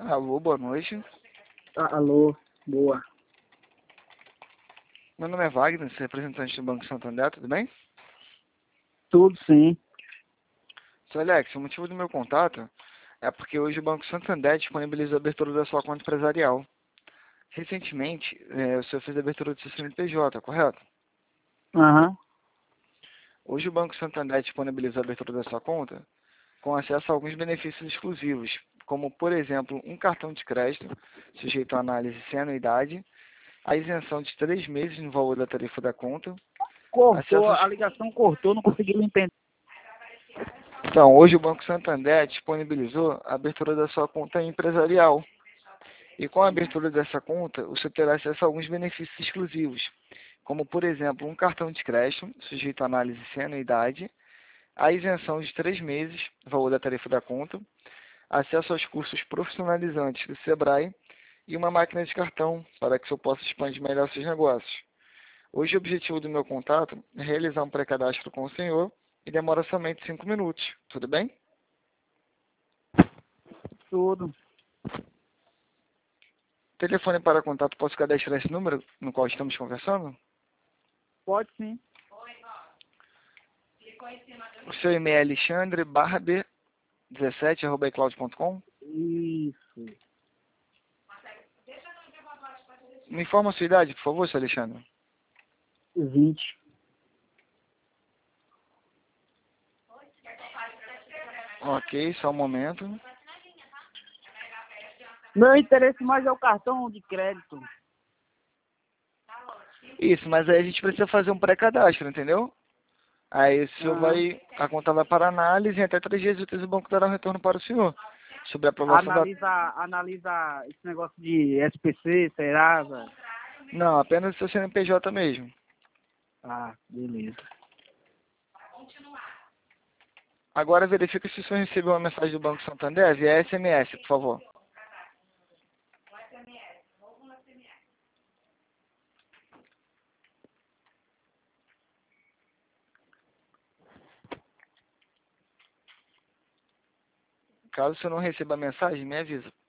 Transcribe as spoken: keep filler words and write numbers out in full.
Alô, boa noite. Ah, alô, boa. Meu nome é Wagner, sou representante do Banco Santander, tudo bem? Tudo sim. Seu Alex, o motivo do meu contato é porque hoje o Banco Santander disponibiliza a abertura da sua conta empresarial. Recentemente, eh, o senhor fez a abertura do seu C N P J, correto? Aham. Hoje o Banco Santander disponibiliza a abertura da sua conta com acesso a alguns benefícios exclusivos, como, por exemplo, um cartão de crédito sujeito à análise sem anuidade, a isenção de três meses no valor da tarifa da conta, acesso Cortou, aos... a ligação cortou, não consegui entender. Então, hoje o Banco Santander disponibilizou a abertura da sua conta empresarial. E com a abertura dessa conta, você terá acesso a alguns benefícios exclusivos, como, por exemplo, um cartão de crédito sujeito à análise sem anuidade, a isenção de três meses, valor da tarifa da conta, acesso aos cursos profissionalizantes do Sebrae e uma máquina de cartão para que o senhor possa expandir melhor seus negócios. Hoje o objetivo do meu contato é realizar um pré-cadastro com o senhor e demora somente cinco minutos. Tudo bem? Tudo. Telefone para contato, posso cadastrar esse número no qual estamos conversando? Pode sim. O seu e-mail é alexandre barra b dezessete arroba icloud ponto com. Isso. Me informa a sua idade, por favor, seu Alexandre. vinte. Ok, só um momento. Meu interesse mais é o cartão de crédito. Isso, mas aí a gente precisa fazer um pré-cadastro, entendeu? Aí o senhor Aham. vai, a conta vai para análise e em até três dias úteis o banco dará um retorno para o senhor sobre a aprovação da... Analisa, analisa esse negócio de S P C, Serasa. Não, apenas o seu C N P J mesmo. Ah, beleza. Agora verifique se o senhor recebeu uma mensagem do Banco Santander via S M S, por favor. Caso o senhor não receba a mensagem, me avisa.